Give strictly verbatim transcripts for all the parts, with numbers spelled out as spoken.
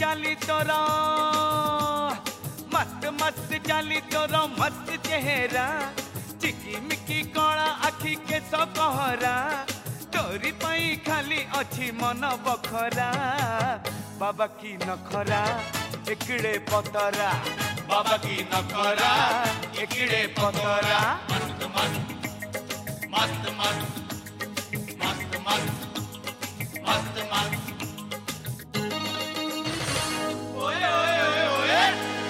चाली तोर मस्त मस्त चाली तोर मस्त चेहरा चिकिमिकी कला आखि के कहरा तोरी पाई खाली अच्छी मन बखरा बाबा की नखरा एकड़े पतरा बाबा की नखरा एकड़े पतरा मस्त मस्त मस्त मस्त मस्त मस्त मस्त मस्त ओए ओए ओए ओए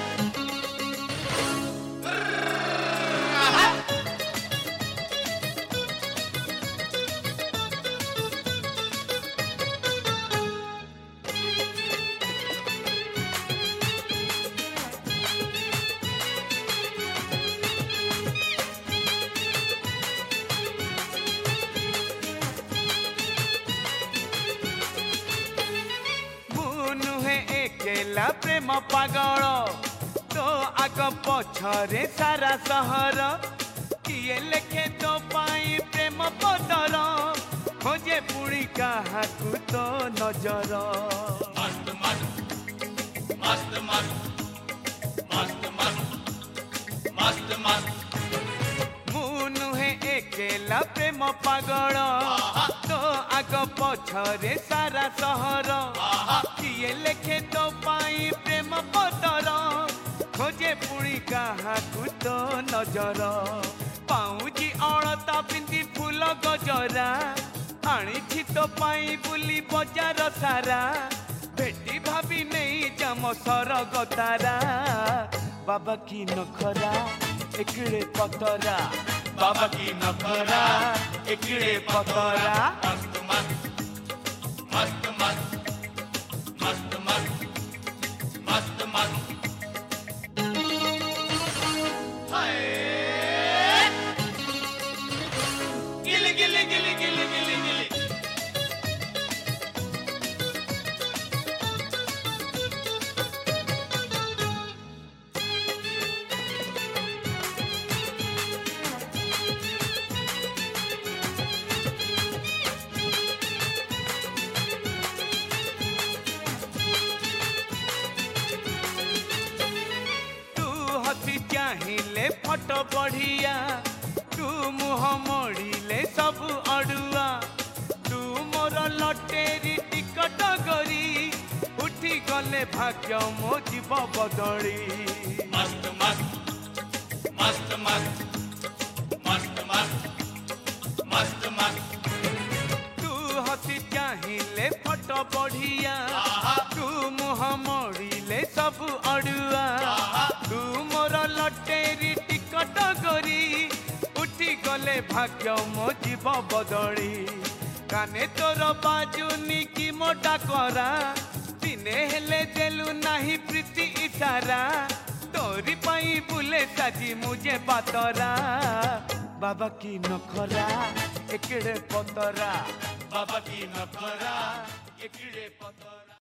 केला प्रेम पागल तो आग पछरे सारा सहर किए लेखे तो पाई प्रेम पदर खोजे पुड़ी काहाकू तो नजर मस्त मस्त मस्त मस्त मस्त मस्त मस्त मस्त मु नुहे एकेला प्रेम पागल तो आग पछरे सारा सहर किए लेखे तो पाई प्रेम पदर खोजे पुड़ी काहाकू तो नजर पाऊजी अड़ता पिंदी फूल गजरा आनी तो पाई बुली बजार सारा भेटी भाभी नहीं जम सरग तारा बाबा की नखरा एकड़े पतरा बाबा की नखरा एकड़े पतरा मस्त मस्त मस्त मस्त मस्त मस्त मस्त मस्त हाय गिली गिली गिली गिली गिली गिली चाहिले फटो बढ़िया तू मुह मोड़िले सब अड़ुआ तू मोर लटेरी टिकट गरी उठी गले भाग्य मो जीव बदली मस्त मस्त मस्त मस्त मस्त मस्त मस्त मस्त तू हसी चाहिले फटो बढ़िया तू मुह मोड़िले सब अड़ुआ तू मोर लटेरी टिकट गरी उठी गले भाग्य मो जीव बदली काने तोर बाजुनी की मो डाकरा दिने हेले देलु नाही प्रीति इशारा तोरी पाई बुले साजी मुझे बातरा बाबा की नखरा एकड़े पतरा बाबा की नखरा एकड़े पतरा।